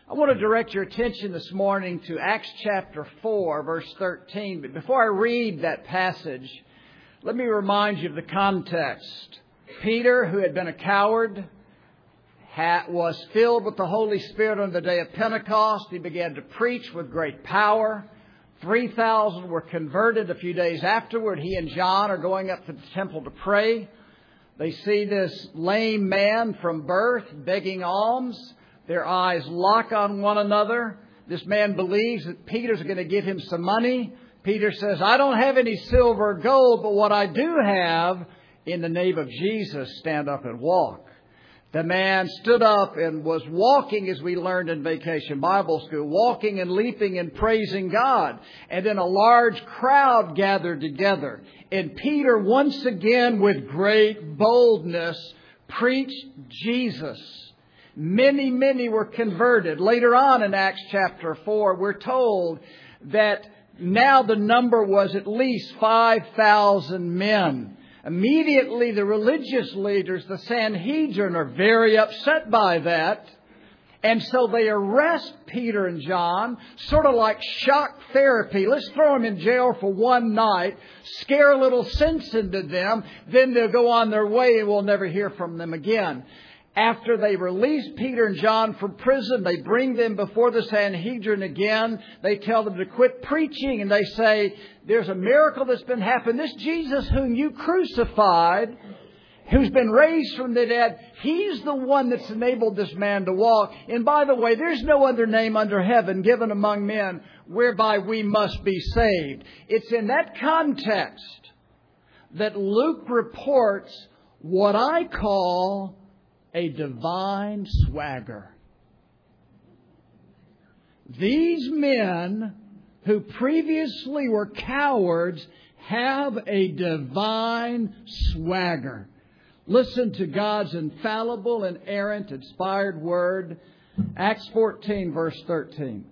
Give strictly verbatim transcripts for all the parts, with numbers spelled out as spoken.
I want to direct your attention this morning to Acts chapter four, verse thirteen. But before I read that passage, let me remind you of the context. Peter, who had been a coward, was filled with the Holy Spirit on the day of Pentecost. He began to preach with great power. three thousand were converted a few days afterward. He and John are going up to the temple to pray. They see this lame man from birth begging alms. Their eyes lock on one another. This man believes that Peter's going to give him some money. Peter says, I don't have any silver or gold, but what I do have, in the name of Jesus, stand up and walk. The man stood up and was walking, as we learned in Vacation Bible School, walking and leaping and praising God. And then a large crowd gathered together. And Peter, once again, with great boldness, preached Jesus. Many, many were converted. Later on in Acts chapter four, we're told that now the number was at least five thousand men. Immediately, the religious leaders, the Sanhedrin, are very upset by that. And so they arrest Peter and John, sort of like shock therapy. Let's throw them in jail for one night, scare a little sense into them, then they'll go on their way and we'll never hear from them again. After they release Peter and John from prison, they bring them before the Sanhedrin again. They tell them to quit preaching, and they say, there's a miracle that's been happening. This Jesus whom you crucified, who's been raised from the dead, He's the one that's enabled this man to walk. And by the way, there's no other name under heaven given among men whereby we must be saved. It's in that context that Luke reports what I call a divine swagger. These men who previously were cowards have a divine swagger. Listen to God's infallible, inerrant, inspired word. Acts fourteen, verse thirteen.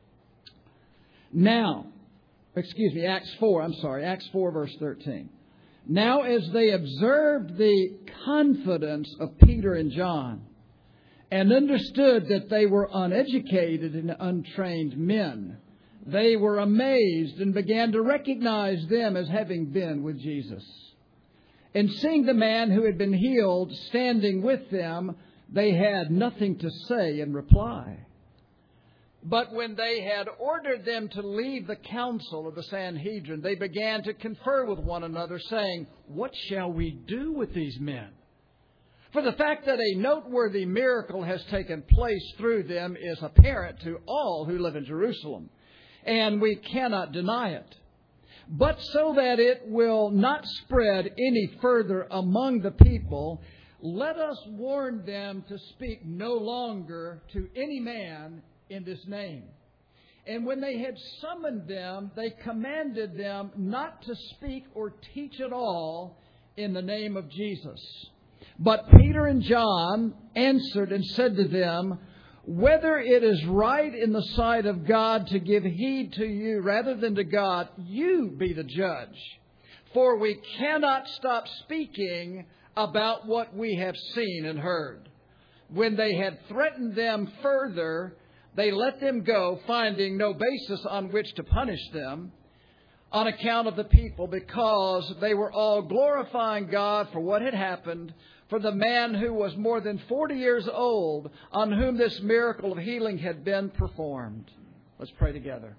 Now, excuse me, Acts four, I'm sorry, Acts four, verse thirteen. Now, as they observed the confidence of Peter and John and understood that they were uneducated and untrained men, they were amazed and began to recognize them as having been with Jesus. And seeing the man who had been healed standing with them, they had nothing to say in reply. But when they had ordered them to leave the council of the Sanhedrin, they began to confer with one another, saying, what shall we do with these men? For the fact that a noteworthy miracle has taken place through them is apparent to all who live in Jerusalem, and we cannot deny it. But so that it will not spread any further among the people, let us warn them to speak no longer to any man in this name. And when they had summoned them, they commanded them not to speak or teach at all in the name of Jesus. But Peter and John answered and said to them, whether it is right in the sight of God to give heed to you rather than to God, you be the judge. For we cannot stop speaking about what we have seen and heard. When they had threatened them further, they let them go, finding no basis on which to punish them on account of the people, because they were all glorifying God for what had happened, for the man who was more than forty years old, on whom this miracle of healing had been performed. Let's pray together.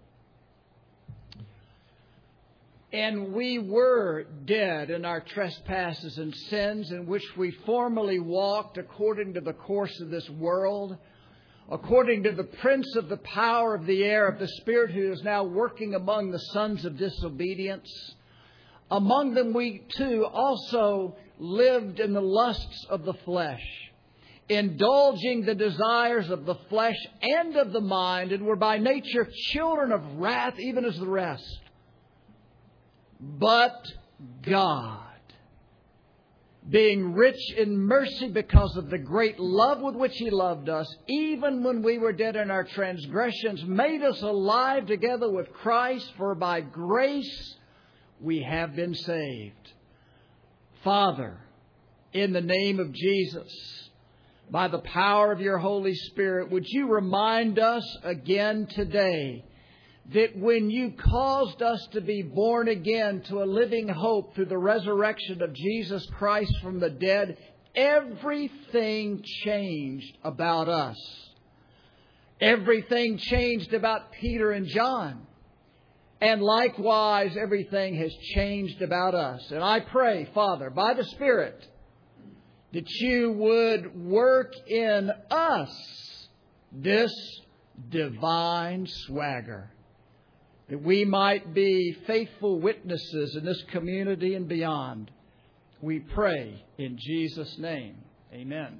And we were dead in our trespasses and sins, in which we formerly walked according to the course of this world, according to the prince of the power of the air, of the spirit who is now working among the sons of disobedience. Among them we too also lived in the lusts of the flesh, indulging the desires of the flesh and of the mind, and were by nature children of wrath, even as the rest. But God, being rich in mercy because of the great love with which He loved us, even when we were dead in our transgressions, made us alive together with Christ, for by grace we have been saved. Father, in the name of Jesus, by the power of your Holy Spirit, would you remind us again today that when you caused us to be born again to a living hope through the resurrection of Jesus Christ from the dead, everything changed about us. Everything changed about Peter and John. And likewise, everything has changed about us. And I pray, Father, by the Spirit, that you would work in us this divine swagger, that we might be faithful witnesses in this community and beyond. We pray in Jesus' name. Amen.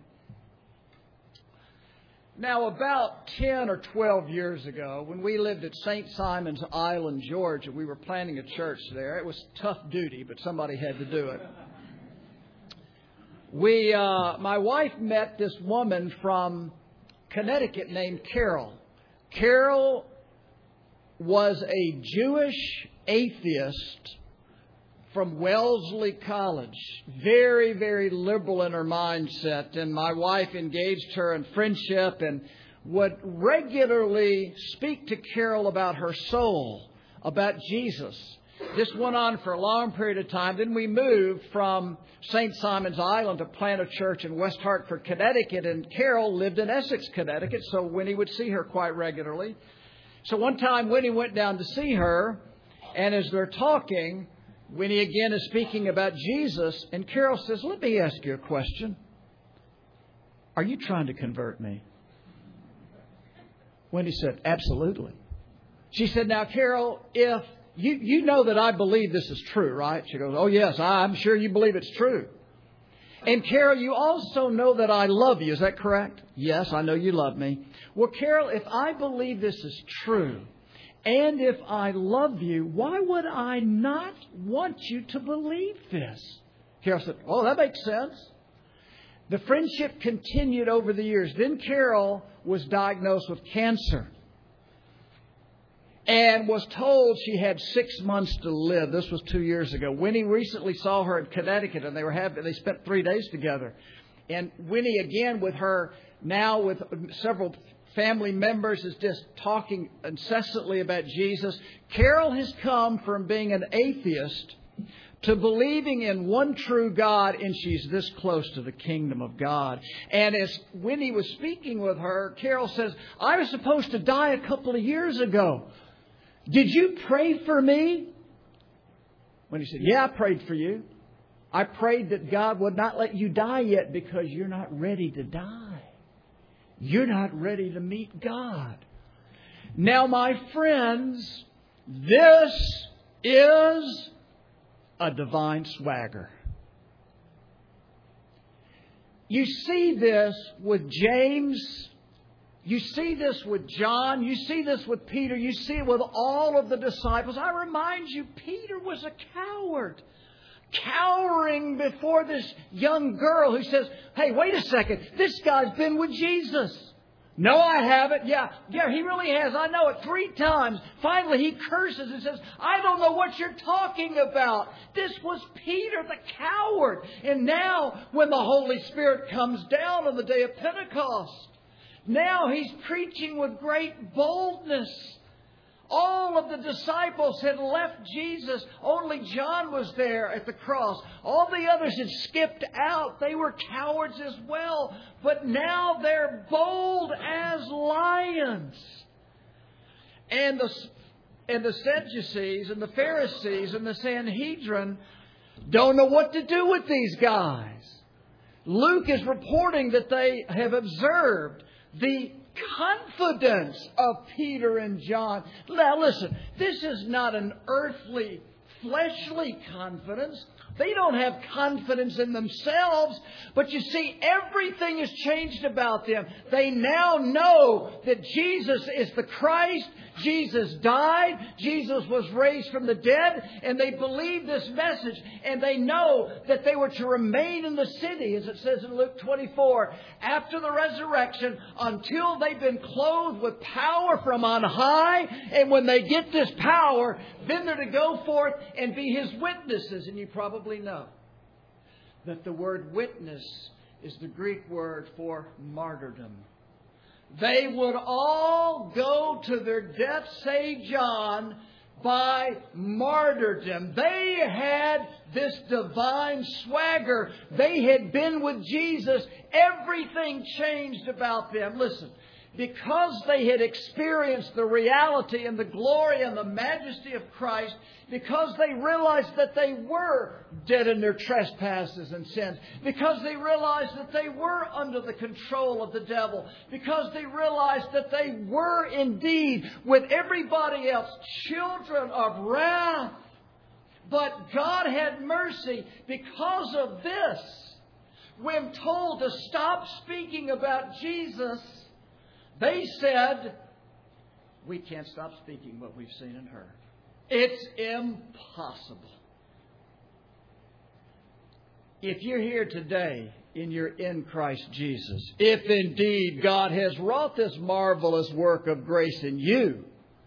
Now, about ten or twelve years ago, when we lived at Saint Simon's Island, Georgia, we were planting a church there. It was tough duty, but somebody had to do it. We, uh, my wife met this woman from Connecticut named Carol. Carol was a Jewish atheist from Wellesley College. Very, very liberal in her mindset. And my wife engaged her in friendship and would regularly speak to Carol about her soul, about Jesus. This went on for a long period of time. Then we moved from Saint Simon's Island to plant a church in West Hartford, Connecticut. And Carol lived in Essex, Connecticut, so Winnie would see her quite regularly. So one time Winnie went down to see her, and as they're talking, Winnie again is speaking about Jesus, and Carol says, "Let me ask you a question. Are you trying to convert me?" Winnie said, "Absolutely." She said, "Now, Carol, if you, you know that I believe this is true, right?" She goes, "Oh, yes, I'm sure you believe it's true." "And Carol, you also know that I love you. Is that correct?" "Yes, I know you love me." "Well, Carol, if I believe this is true, and if I love you, why would I not want you to believe this?" Carol said, "Oh, that makes sense." The friendship continued over the years. Then Carol was diagnosed with cancer and was told she had six months to live. This was two years ago. Winnie recently saw her in Connecticut, and they were having, they spent three days together. And Winnie, again, with her, now with several family members, is just talking incessantly about Jesus. Carol has come from being an atheist to believing in one true God, and she's this close to the kingdom of God. And as Winnie was speaking with her, Carol says, "I was supposed to die a couple of years ago. Did you pray for me?" Winnie said, "Yeah, I prayed for you. I prayed that God would not let you die yet because you're not ready to die. You're not ready to meet God." Now, my friends, this is a divine swagger. You see this with James. You see this with John. You see this with Peter. You see it with all of the disciples. I remind you, Peter was a coward, cowering before this young girl who says, "Hey, wait a second. This guy's been with Jesus." "No, I haven't." Yeah, yeah, he really has. I know it. Three times. Finally, he curses and says, "I don't know what you're talking about." This was Peter the coward. And now, when the Holy Spirit comes down on the day of Pentecost, now he's preaching with great boldness. All of the disciples had left Jesus. Only John was there at the cross. All the others had skipped out. They were cowards as well. But now they're bold as lions. And the, and the Sadducees and the Pharisees and the Sanhedrin don't know what to do with these guys. Luke is reporting that they have observed the confidence of Peter and John. Now listen, this is not an earthly, fleshly confidence. They don't have confidence in themselves. But you see, everything has changed about them. They now know that Jesus is the Christ. Jesus died. Jesus was raised from the dead. And they believe this message. And they know that they were to remain in the city, as it says in Luke twenty-four, after the resurrection, until they've been clothed with power from on high. And when they get this power, then they're to go forth and be His witnesses. And you probably know that the word witness is the Greek word for martyrdom. They would all go to their death, say John, by martyrdom. They had this divine swagger. They had been with Jesus. Everything changed about them. Listen, because they had experienced the reality and the glory and the majesty of Christ, because they realized that they were dead in their trespasses and sins, because they realized that they were under the control of the devil, because they realized that they were indeed, with everybody else, children of wrath. But God had mercy because of this. When told to stop speaking about Jesus, they said, we can't stop speaking what we've seen and heard. It's impossible. If you're here today and you're in Christ Jesus, if indeed God has wrought this marvelous work of grace in you,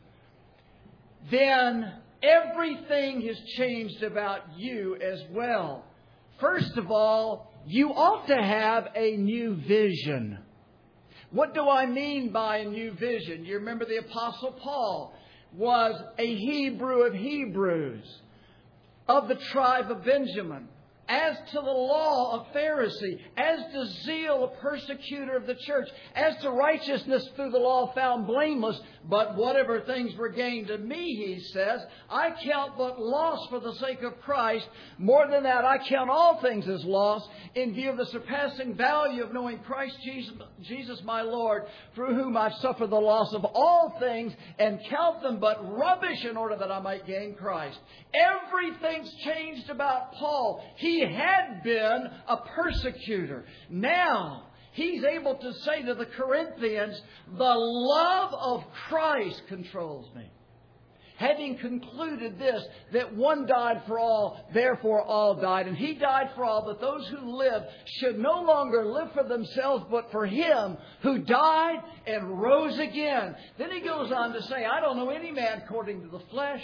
then everything has changed about you as well. First of all, you ought to have a new vision. What do I mean by a new vision? You remember the Apostle Paul was a Hebrew of Hebrews, of the tribe of Benjamin. As to the law, a Pharisee. As to zeal, a persecutor of the church. As to righteousness through the law, found blameless. But whatever things were gained to me, he says, I count but loss for the sake of Christ. More than that, I count all things as loss in view of the surpassing value of knowing Christ Jesus, Jesus my Lord, through whom I've suffered the loss of all things and count them but rubbish in order that I might gain Christ. Everything's changed about Paul. He had been a persecutor. Now, he's able to say to the Corinthians, the love of Christ controls me. Having concluded this, that one died for all, therefore all died. And He died for all, that those who live should no longer live for themselves, but for Him who died and rose again. Then he goes on to say, I don't know any man according to the flesh.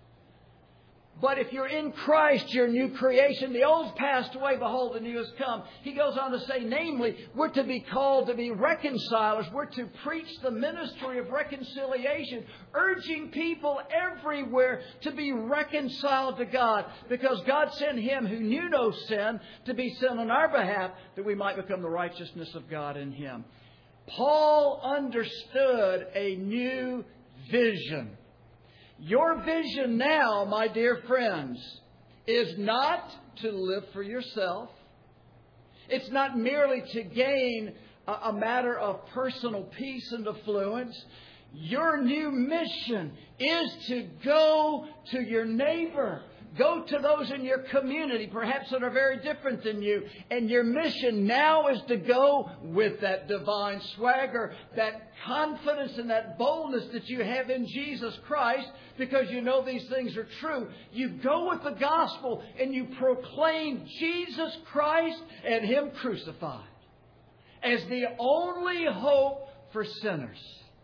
But if you're in Christ, you're a new creation. The old's passed away, behold, the new has come. He goes on to say, namely, we're to be called to be reconcilers. We're to preach the ministry of reconciliation, urging people everywhere to be reconciled to God. Because God sent Him who knew no sin to be sin on our behalf, that we might become the righteousness of God in Him. Paul understood a new vision. Your vision now, my dear friends, is not to live for yourself. It's not merely to gain a, a matter of personal peace and affluence. Your new mission is to go to your neighbor. Go to those in your community, perhaps that are very different than you. And your mission now is to go with that divine swagger, that confidence and that boldness that you have in Jesus Christ, because you know these things are true. You go with the gospel and you proclaim Jesus Christ and Him crucified as the only hope for sinners.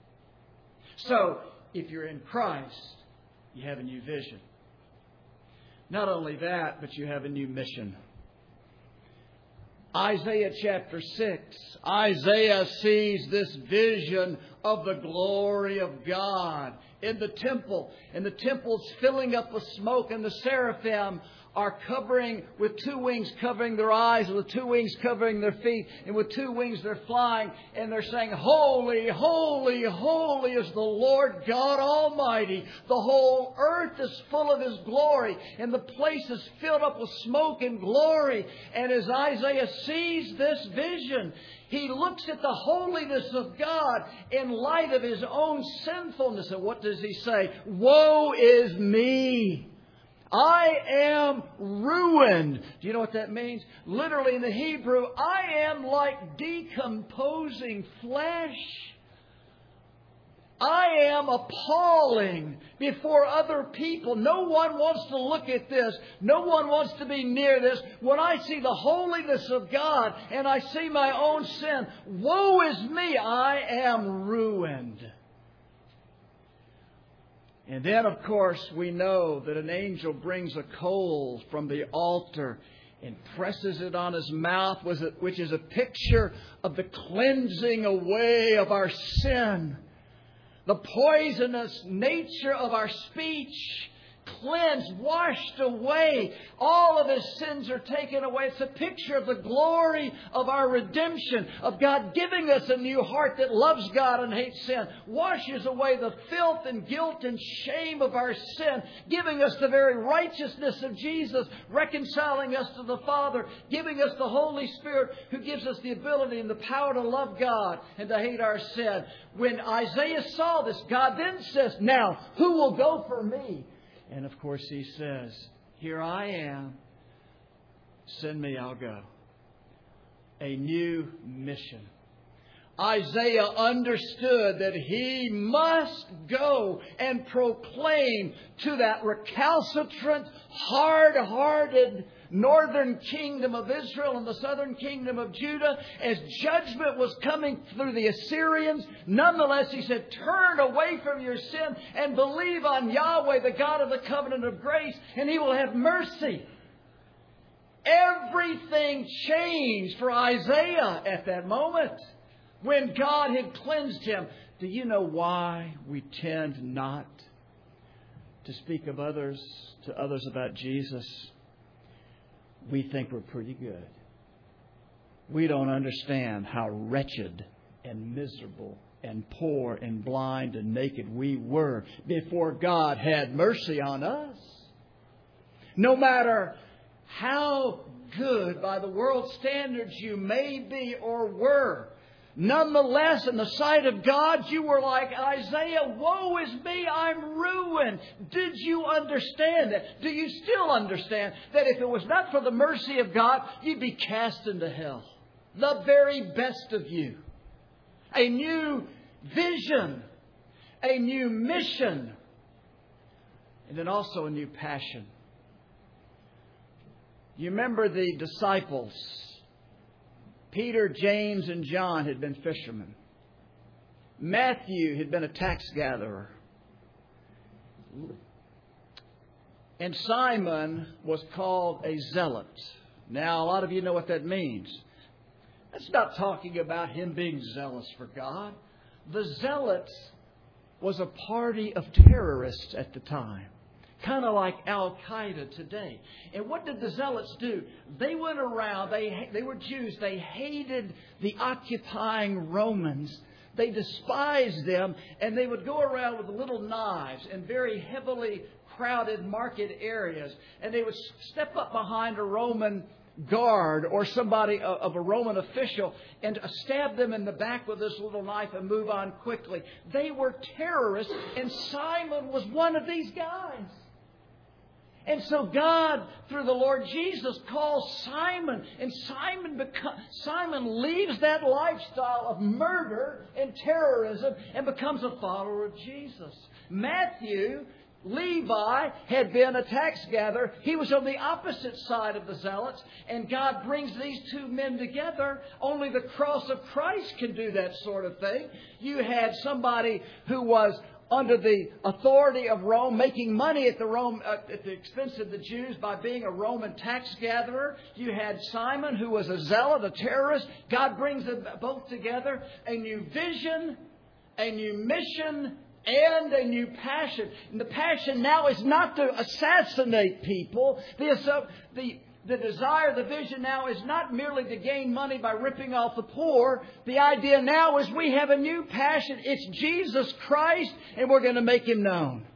So, if you're in Christ, you have a new vision. Not only that, but you have a new mission. Isaiah chapter six. Isaiah sees this vision of the glory of God in the temple. And the temple's filling up with smoke, and the seraphim are covering with two wings, covering their eyes, and with two wings covering their feet, and with two wings they're flying, and they're saying, holy, holy, holy is the Lord God Almighty. The whole earth is full of His glory, and the place is filled up with smoke and glory. And as Isaiah sees this vision, he looks at the holiness of God in light of his own sinfulness. And what does he say? Woe is me! I am ruined. Do you know what that means? Literally in the Hebrew, I am like decomposing flesh. I am appalling before other people. No one wants to look at this. No one wants to be near this. When I see the holiness of God and I see my own sin, woe is me, I am ruined. And then, of course, we know that an angel brings a coal from the altar, and presses it on his mouth, which is a picture of the cleansing away of our sin. The poisonous nature of our speech, cleansed, washed away. All of his sins are taken away. It's a picture of the glory of our redemption, of God giving us a new heart that loves God and hates sin, washes away the filth and guilt and shame of our sin, giving us the very righteousness of Jesus, reconciling us to the Father, giving us the Holy Spirit who gives us the ability and the power to love God and to hate our sin. When Isaiah saw this, God then says, now, who will go for me? And of course he says, here I am. Send me, I'll go. A new mission. Isaiah understood that he must go and proclaim to that recalcitrant, hard-hearted northern kingdom of Israel and the southern kingdom of Judah, as judgment was coming through the Assyrians. Nonetheless, he said, turn away from your sin and believe on Yahweh, the God of the covenant of grace, and He will have mercy. Everything changed for Isaiah at that moment when God had cleansed him. Do you know why we tend not to speak of others to others about Jesus? We think we're pretty good. We don't understand how wretched and miserable and poor and blind and naked we were before God had mercy on us. No matter how good by the world's standards you may be or were, nonetheless, in the sight of God, you were like Isaiah, woe is me, I'm ruined. Did you understand that? Do you still understand that if it was not for the mercy of God, you'd be cast into hell? The very best of you. A new vision, a new mission, and then also a new passion. You remember the disciples. Peter, James, and John had been fishermen. Matthew had been a tax gatherer. And Simon was called a zealot. Now, a lot of you know what that means. That's not talking about him being zealous for God. The zealots was a party of terrorists at the time. Kind of like Al-Qaeda today. And what did the zealots do? They went around, they, they were Jews, they hated the occupying Romans. They despised them, and they would go around with little knives in very heavily crowded market areas. And they would step up behind a Roman guard or somebody of a Roman official and stab them in the back with this little knife and move on quickly. They were terrorists, and Simon was one of these guys. And so God, through the Lord Jesus, calls Simon. And Simon beco- Simon leaves that lifestyle of murder and terrorism and becomes a follower of Jesus. Matthew, Levi, had been a tax gatherer. He was on the opposite side of the zealots. And God brings these two men together. Only the cross of Christ can do that sort of thing. You had somebody who was under the authority of Rome, making money at the Rome uh, at the expense of the Jews by being a Roman tax gatherer. You had Simon, who was a zealot, a terrorist. God brings them both together. A new vision, a new mission, and a new passion. And the passion now is not to assassinate people. The, the The desire, the vision now is not merely to gain money by ripping off the poor. The idea now is we have a new passion. It's Jesus Christ, and we're going to make Him known.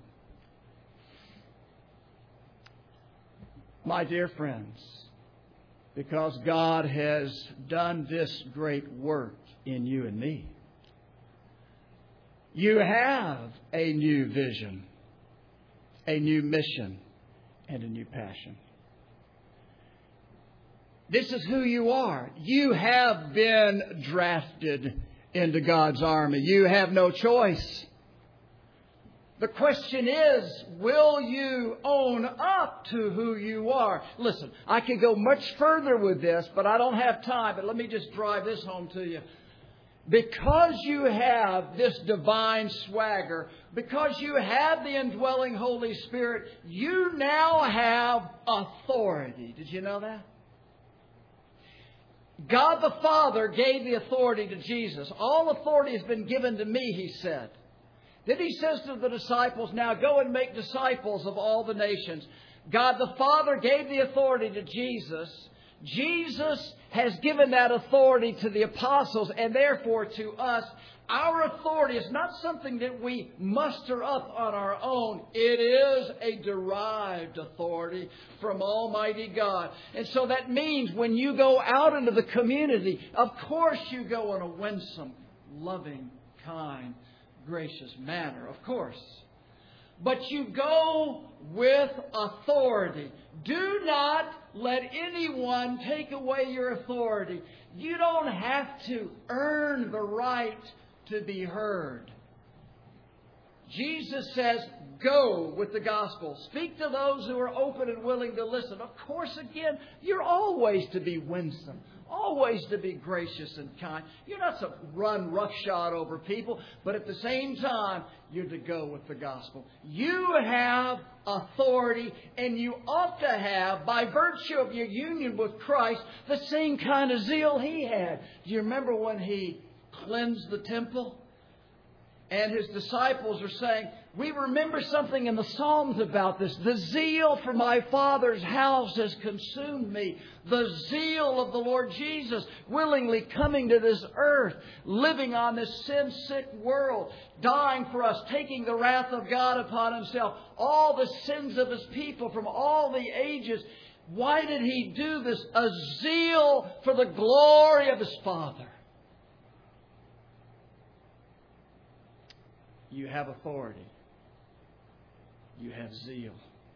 My dear friends, because God has done this great work in you and me, you have a new vision, a new mission, and a new passion. This is who you are. You have been drafted into God's army. You have no choice. The question is, will you own up to who you are? Listen, I could go much further with this, but I don't have time. But let me just drive this home to you. Because you have this divine swagger, because you have the indwelling Holy Spirit, you now have authority. Did you know that? God the Father gave the authority to Jesus. All authority has been given to me, He said. Then He says to the disciples, now go and make disciples of all the nations. God the Father gave the authority to Jesus. Jesus has given that authority to the apostles and therefore to us. Our authority is not something that we muster up on our own. It is a derived authority from Almighty God. And so that means when you go out into the community, of course you go in a winsome, loving, kind, gracious manner, of course. But you go with authority. Do not let anyone take away your authority. You don't have to earn the right to be heard. Jesus says, go with the gospel. Speak to those who are open and willing to listen. Of course, again, you're always to be winsome. Always to be gracious and kind. You're not to run roughshod over people. But at the same time, you're to go with the gospel. You have authority, and you ought to have, by virtue of your union with Christ, the same kind of zeal He had. Do you remember when He cleansed the temple? And His disciples are saying, we remember something in the Psalms about this. The zeal for my Father's house has consumed me. The zeal of the Lord Jesus willingly coming to this earth, living on this sin-sick world, dying for us, taking the wrath of God upon Himself, all the sins of His people from all the ages. Why did He do this? A zeal for the glory of His Father. You have authority. You have zeal.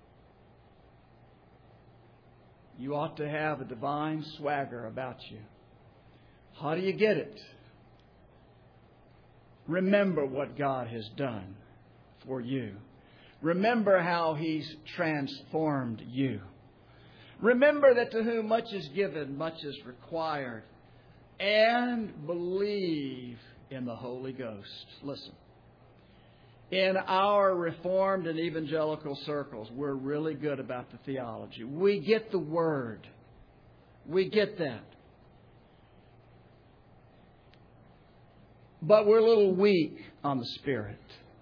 You ought to have a divine swagger about you. How do you get it? Remember what God has done for you. Remember how He's transformed you. Remember that to whom much is given, much is required. And believe in the Holy Ghost. Listen. In our Reformed and evangelical circles, we're really good about the theology. We get the Word. We get that. But we're a little weak on the Spirit.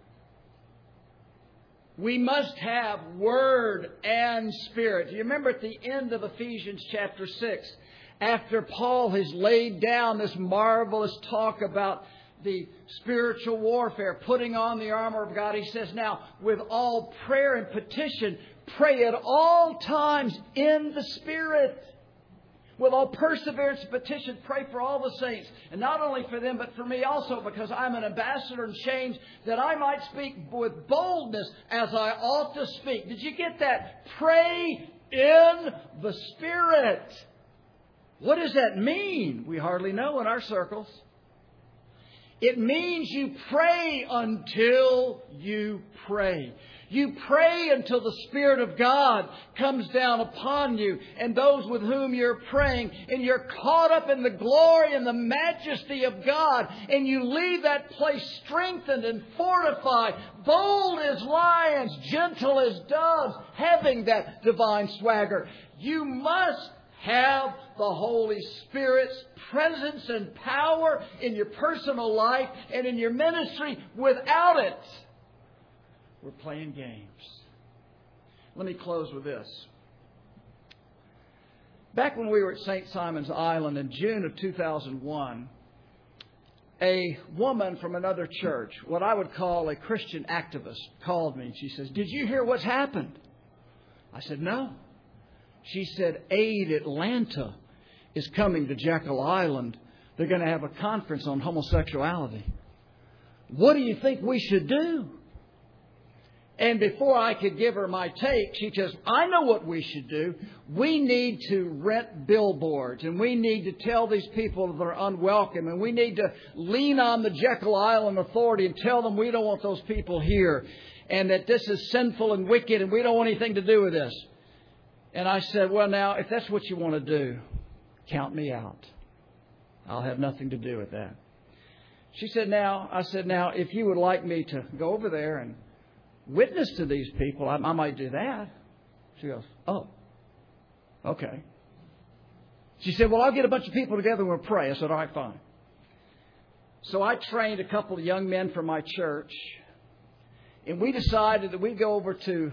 We must have Word and Spirit. Do you remember at the end of Ephesians chapter six, after Paul has laid down this marvelous talk about the spiritual warfare, putting on the armor of God, he says, now, with all prayer and petition, pray at all times in the Spirit. With all perseverance and petition, pray for all the saints. And not only for them, but for me also, because I'm an ambassador in chains, that I might speak with boldness as I ought to speak. Did you get that? Pray in the Spirit. What does that mean? We hardly know in our circles. It means you pray until you pray. You pray until the Spirit of God comes down upon you and those with whom you're praying, and you're caught up in the glory and the majesty of God, and you leave that place strengthened and fortified, bold as lions, gentle as doves, having that divine swagger. You must have the Holy Spirit's presence and power in your personal life and in your ministry. Without it, we're playing games. Let me close with this. Back when we were at Saint Simon's Island in June of two thousand one, a woman from another church, what I would call a Christian activist, called me and she says, "Did you hear what's happened?" I said, "No." She said, "Aid Atlanta is coming to Jekyll Island. They're going to have a conference on homosexuality. What do you think we should do?" And before I could give her my take, she says, "I know what we should do. We need to rent billboards, and we need to tell these people that are unwelcome, and we need to lean on the Jekyll Island Authority and tell them we don't want those people here, and that this is sinful and wicked, and we don't want anything to do with this." And I said, "Well, now, if that's what you want to do, count me out. I'll have nothing to do with that." She said, now, I said, "Now, if you would like me to go over there and witness to these people, I, I might do that." She goes, "Oh, okay." She said, well, I'll get a bunch of people together and we'll pray. I said, all right, fine. So I trained a couple of young men from my church. And we decided that we'd go over to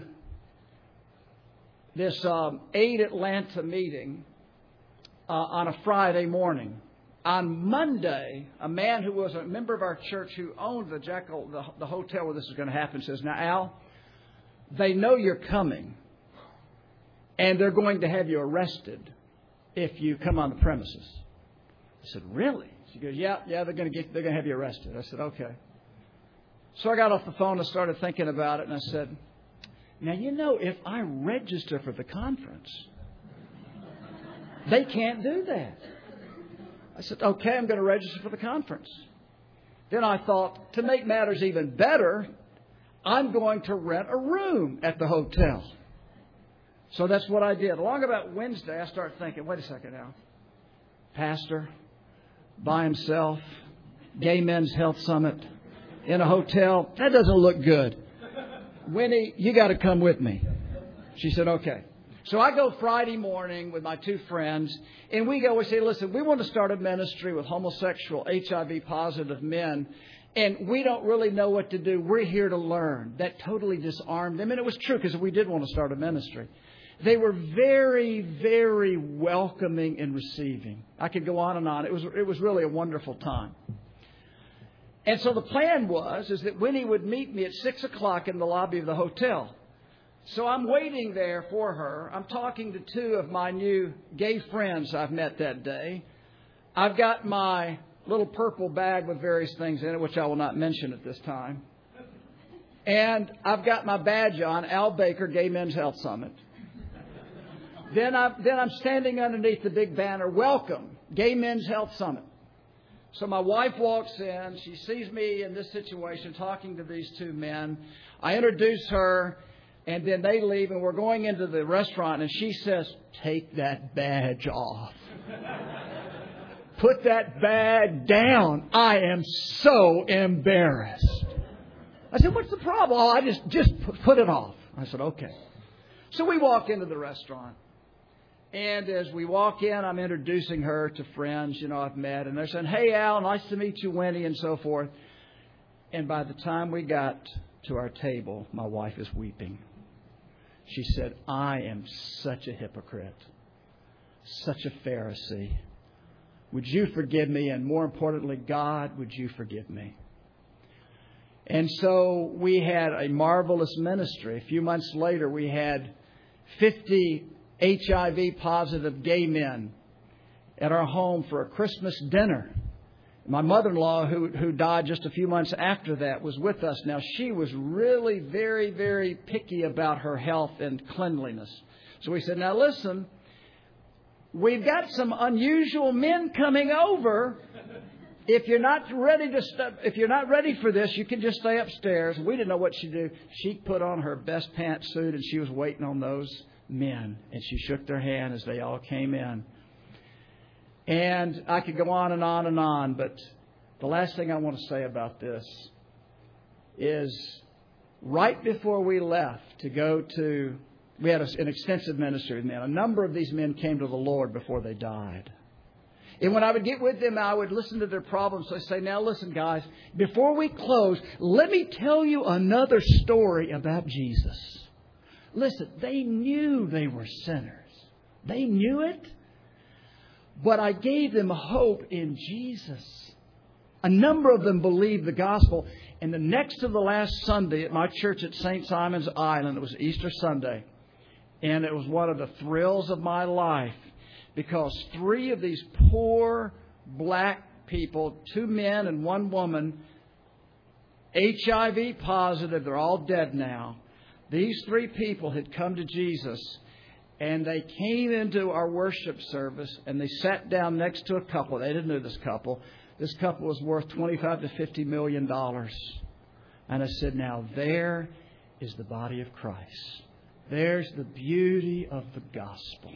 this um, Aid Atlanta meeting uh, on a Friday morning. On Monday, a man who was a member of our church who owned the Jackal, the, the hotel where this is going to happen, says, now, Al, they know you're coming, and they're going to have you arrested if you come on the premises. I said, really? She goes, yeah, yeah, they're going to get, they're going to have you arrested. I said, okay. So I got off the phone and started thinking about it, and I said, now, you know, if I register for the conference, they can't do that. I said, okay, I'm going to register for the conference. Then I thought, to make matters even better, I'm going to rent a room at the hotel. So that's what I did. Along about Wednesday, I started thinking, wait a second now. Pastor, by himself, Gay Men's Health Summit, in a hotel, that doesn't look good. Winnie, you got to come with me. She said, okay. So I go Friday morning with my two friends, and we go, we say, listen, we want to start a ministry with homosexual, H I V positive men, and we don't really know what to do. We're here to learn. That totally disarmed them. And it was true, because we did want to start a ministry. They were very, very welcoming and receiving. I could go on and on. It was, it was really a wonderful time. And so the plan was, is that Winnie would meet me at six o'clock in the lobby of the hotel. So I'm waiting there for her. I'm talking to two of my new gay friends I've met that day. I've got my little purple bag with various things in it, which I will not mention at this time. And I've got my badge on, Al Baker, Gay Men's Health Summit. Then, I, then I'm standing underneath the big banner, welcome, Gay Men's Health Summit. So my wife walks in. She sees me in this situation talking to these two men. I introduce her. And then they leave, and we're going into the restaurant, and she says, take that badge off. Put that bag down. I am so embarrassed. I said, what's the problem? Oh, I just, just put it off. I said, okay. So we walk into the restaurant. And as we walk in, I'm introducing her to friends, you know, I've met. And they're saying, hey, Al, nice to meet you, Winnie, and so forth. And by the time we got to our table, my wife is weeping. She said, I am such a hypocrite, such a Pharisee. Would you forgive me? And more importantly, God, would you forgive me? And so we had a marvelous ministry. A few months later, we had fifty H I V positive gay men at our home for a Christmas dinner. My mother-in-law, who who died just a few months after that, was with us. Now, she was really very, very picky about her health and cleanliness. So we said, now listen, we've got some unusual men coming over. If you're not ready to st- if you're not ready for this, you can just stay upstairs. We didn't know what she'd do. She put on her best pantsuit, and she was waiting on those men. And she shook their hand as they all came in. And I could go on and on and on, but the last thing I want to say about this is right before we left to go to, we had an extensive ministry with men. A number of these men came to the Lord before they died. And when I would get with them, I would listen to their problems. So I say, now listen, guys, before we close, let me tell you another story about Jesus. Listen, they knew they were sinners. They knew it. But I gave them hope in Jesus. A number of them believed the gospel. And the next to the last Sunday at my church at Saint Simon's Island, it was Easter Sunday. And it was one of the thrills of my life. Because three of these poor black people, two men and one woman, H I V positive, they're all dead now. These three people had come to Jesus. And they came into our worship service and they sat down next to a couple. They didn't know this couple. This couple was worth twenty-five to fifty million dollars. And I said, now there is the body of Christ. There's the beauty of the gospel.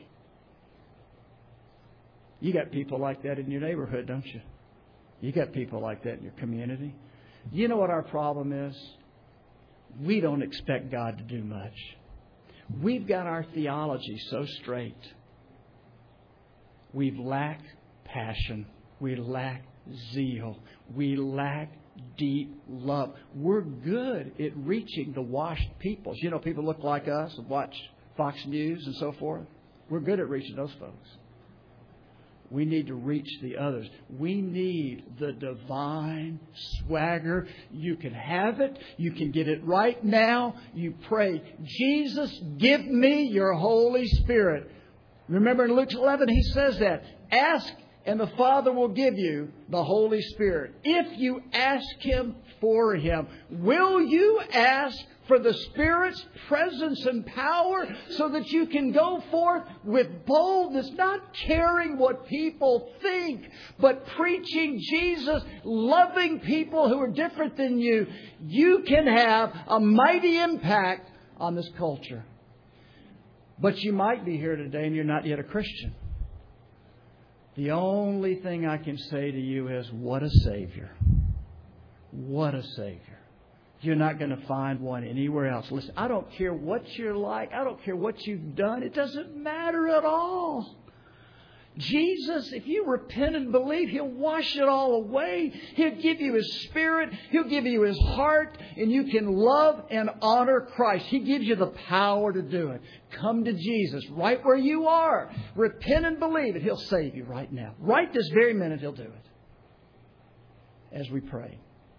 You got people like that in your neighborhood, don't you? You got people like that in your community. You know what our problem is? We don't expect God to do much. We've got our theology so straight. We lack passion. We lack zeal. We lack deep love. We're good at reaching the washed peoples. You know, people look like us and watch Fox News and so forth. We're good at reaching those folks. We need to reach the others. We need the divine swagger. You can have it. You can get it right now. You pray, Jesus, give me your Holy Spirit. Remember in Luke eleven, He says that. Ask and the Father will give you the Holy Spirit. If you ask Him for Him, will you ask for the Spirit's presence and power so that you can go forth with boldness, not caring what people think, but preaching Jesus, loving people who are different than you? You can have a mighty impact on this culture. But you might be here today and you're not yet a Christian. The only thing I can say to you is, what a Savior. What a Savior. You're not going to find one anywhere else. Listen, I don't care what you're like. I don't care what you've done. It doesn't matter at all. Jesus, if you repent and believe, He'll wash it all away. He'll give you His Spirit. He'll give you His heart. And you can love and honor Christ. He gives you the power to do it. Come to Jesus right where you are. Repent and believe it. He'll save you right now. Right this very minute, He'll do it. As we pray.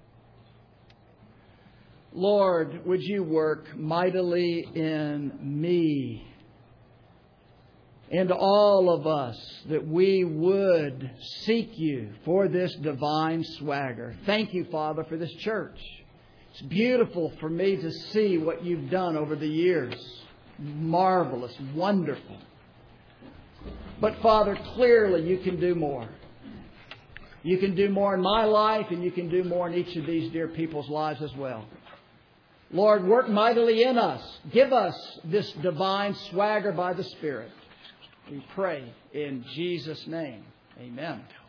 Lord, would you work mightily in me and all of us, that we would seek you for this divine swagger. Thank you, Father, for this church. It's beautiful for me to see what you've done over the years. Marvelous, wonderful. But Father, clearly you can do more. You can do more in my life, and you can do more in each of these dear people's lives as well. Lord, work mightily in us. Give us this divine swagger by the Spirit. We pray in Jesus' name. Amen.